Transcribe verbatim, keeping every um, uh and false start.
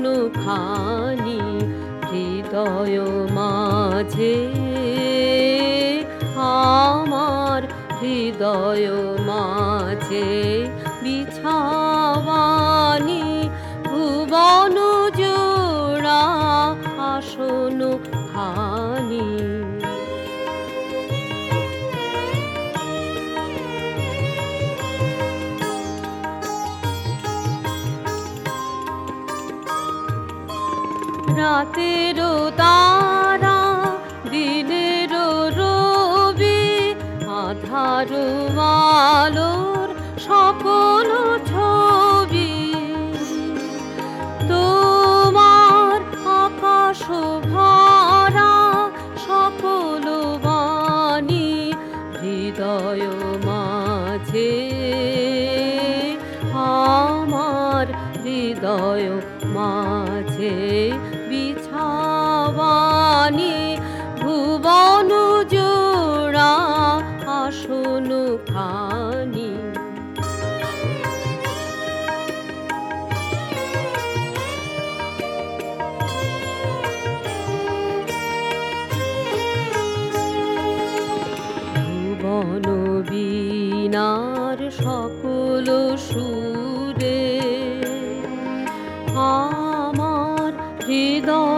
খানি হৃদয় মাঝে, আমার হৃদয় মাঝে বিছাওয়ানি ভুবন জোড়া আসন খানি। রাতেরও তারা দিনেরও রবি, আধারো আলোর সকল ছবি, তোমার আকাশ ভরা সকল বাণী হৃদয় মাঝে, আমার হৃদয় মাঝে বিছাওয়ানি ভুবন জোড়া আসন খানি। ভুবন বীণার সকল সুরে আমার হৃদয়